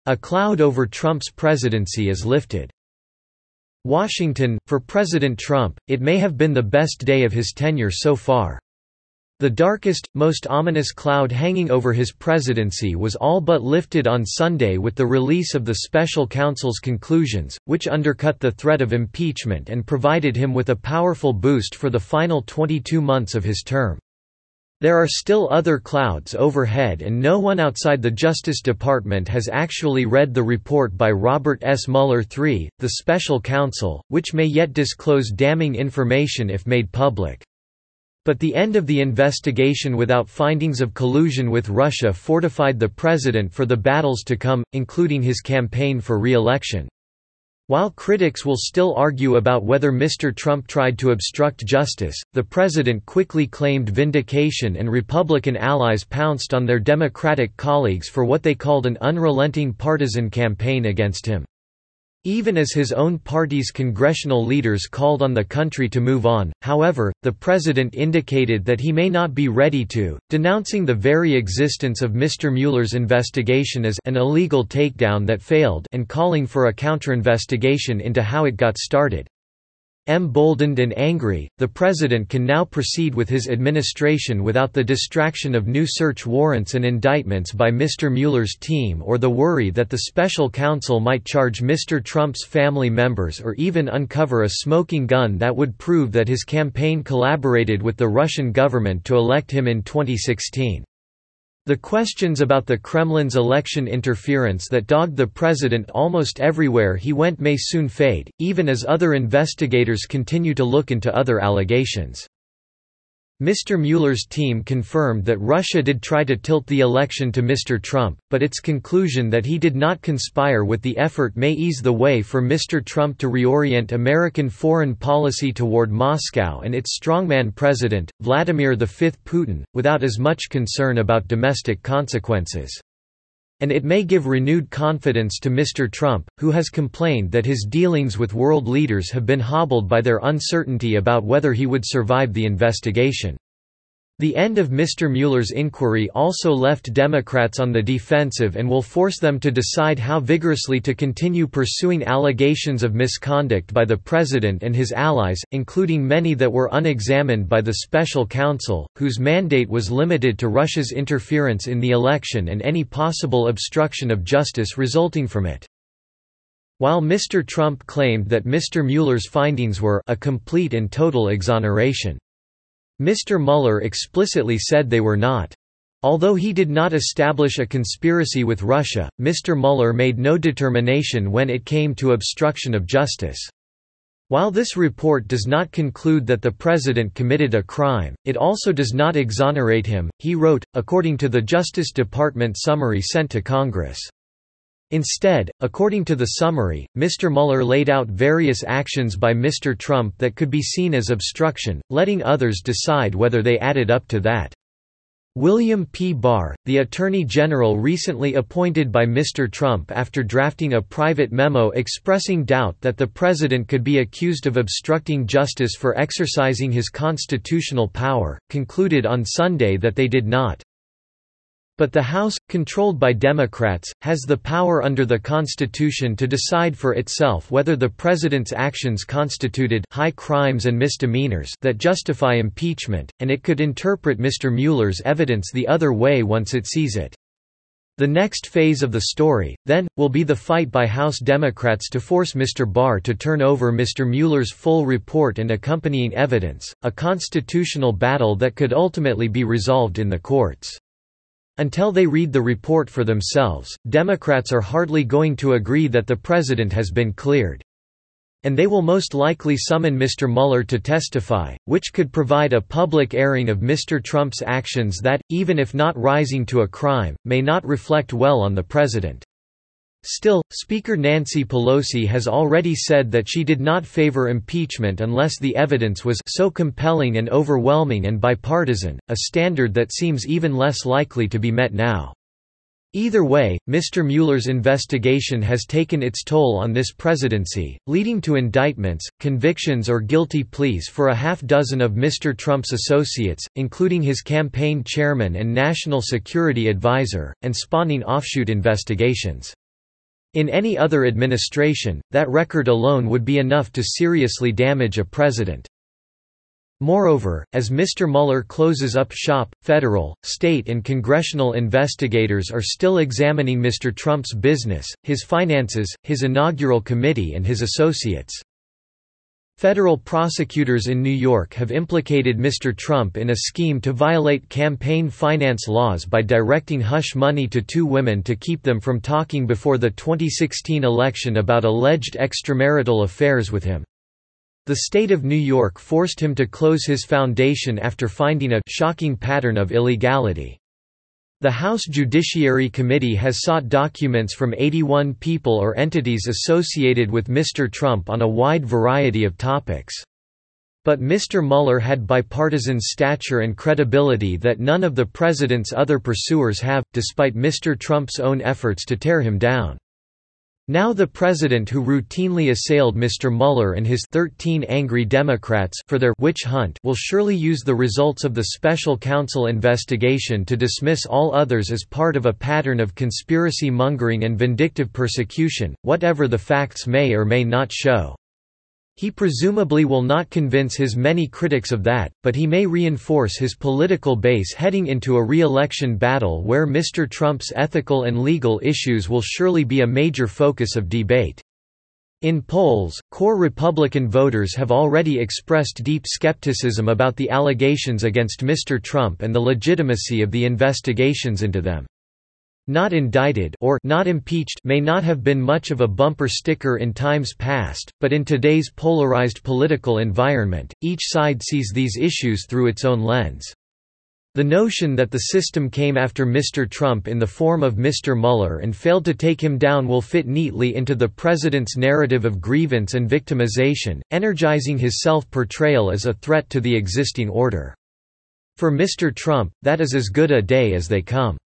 A cloud over Trump's presidency is lifted. Washington, for President Trump, it may have been the best day of his tenure so far. The darkest, most ominous cloud hanging over his presidency was all but lifted on Sunday with the release of the special counsel's conclusions, which undercut the threat of impeachment and provided him with a powerful boost for the final 22 months of his term. There are still other clouds overhead, and no one outside the Justice Department has actually read the report by Robert S. Mueller III, the special counsel, which may yet disclose damning information if made public. But the end of the investigation without findings of collusion with Russia fortified the president for the battles to come, including his campaign for re-election. While critics will still argue about whether Mr. Trump tried to obstruct justice, the president quickly claimed vindication, and Republican allies pounced on their Democratic colleagues for what they called an unrelenting partisan campaign against him. Even as his own party's congressional leaders called on the country to move on, however, the president indicated that he may not be ready to, denouncing the very existence of Mr. Mueller's investigation as an illegal takedown that failed and calling for a counterinvestigation into how it got started. Emboldened and angry, the president can now proceed with his administration without the distraction of new search warrants and indictments by Mr. Mueller's team, or the worry that the special counsel might charge Mr. Trump's family members or even uncover a smoking gun that would prove that his campaign collaborated with the Russian government to elect him in 2016. The questions about the Kremlin's election interference that dogged the president almost everywhere he went may soon fade, even as other investigators continue to look into other allegations. Mr. Mueller's team confirmed that Russia did try to tilt the election to Mr. Trump, but its conclusion that he did not conspire with the effort may ease the way for Mr. Trump to reorient American foreign policy toward Moscow and its strongman president, Vladimir V Putin, without as much concern about domestic consequences. And it may give renewed confidence to Mr. Trump, who has complained that his dealings with world leaders have been hobbled by their uncertainty about whether he would survive the investigation. The end of Mr. Mueller's inquiry also left Democrats on the defensive and will force them to decide how vigorously to continue pursuing allegations of misconduct by the president and his allies, including many that were unexamined by the special counsel, whose mandate was limited to Russia's interference in the election and any possible obstruction of justice resulting from it. While Mr. Trump claimed that Mr. Mueller's findings were a complete and total exoneration, Mr. Mueller explicitly said they were not. Although he did not establish a conspiracy with Russia, Mr. Mueller made no determination when it came to obstruction of justice. While this report does not conclude that the president committed a crime, it also does not exonerate him, he wrote, according to the Justice Department summary sent to Congress. Instead, according to the summary, Mr. Mueller laid out various actions by Mr. Trump that could be seen as obstruction, letting others decide whether they added up to that. William P. Barr, the Attorney General recently appointed by Mr. Trump after drafting a private memo expressing doubt that the president could be accused of obstructing justice for exercising his constitutional power, concluded on Sunday that they did not. But the House, controlled by Democrats, has the power under the Constitution to decide for itself whether the president's actions constituted high crimes and misdemeanors that justify impeachment, and it could interpret Mr. Mueller's evidence the other way once it sees it. The next phase of the story, then, will be the fight by House Democrats to force Mr. Barr to turn over Mr. Mueller's full report and accompanying evidence, a constitutional battle that could ultimately be resolved in the courts. Until they read the report for themselves, Democrats are hardly going to agree that the president has been cleared. And they will most likely summon Mr. Mueller to testify, which could provide a public airing of Mr. Trump's actions that, even if not rising to a crime, may not reflect well on the president. Still, Speaker Nancy Pelosi has already said that she did not favor impeachment unless the evidence was so compelling and overwhelming and bipartisan, a standard that seems even less likely to be met now. Either way, Mr. Mueller's investigation has taken its toll on this presidency, leading to indictments, convictions or guilty pleas for a half-dozen of Mr. Trump's associates, including his campaign chairman and national security advisor, and spawning offshoot investigations. In any other administration, that record alone would be enough to seriously damage a president. Moreover, as Mr. Mueller closes up shop, federal, state and congressional investigators are still examining Mr. Trump's business, his finances, his inaugural committee and his associates. Federal prosecutors in New York have implicated Mr. Trump in a scheme to violate campaign finance laws by directing hush money to two women to keep them from talking before the 2016 election about alleged extramarital affairs with him. The state of New York forced him to close his foundation after finding a shocking pattern of illegality. The House Judiciary Committee has sought documents from 81 people or entities associated with Mr. Trump on a wide variety of topics. But Mr. Mueller had bipartisan stature and credibility that none of the president's other pursuers have, despite Mr. Trump's own efforts to tear him down. Now the president who routinely assailed Mr. Mueller and his 13 angry Democrats for their witch hunt will surely use the results of the special counsel investigation to dismiss all others as part of a pattern of conspiracy mongering and vindictive persecution, whatever the facts may or may not show. He presumably will not convince his many critics of that, but he may reinforce his political base heading into a re-election battle where Mr. Trump's ethical and legal issues will surely be a major focus of debate. In polls, core Republican voters have already expressed deep skepticism about the allegations against Mr. Trump and the legitimacy of the investigations into them. "Not indicted" or "not impeached" may not have been much of a bumper sticker in times past, but in today's polarized political environment, each side sees these issues through its own lens. The notion that the system came after Mr. Trump in the form of Mr. Mueller and failed to take him down will fit neatly into the president's narrative of grievance and victimization, energizing his self-portrayal as a threat to the existing order. For Mr. Trump, that is as good a day as they come.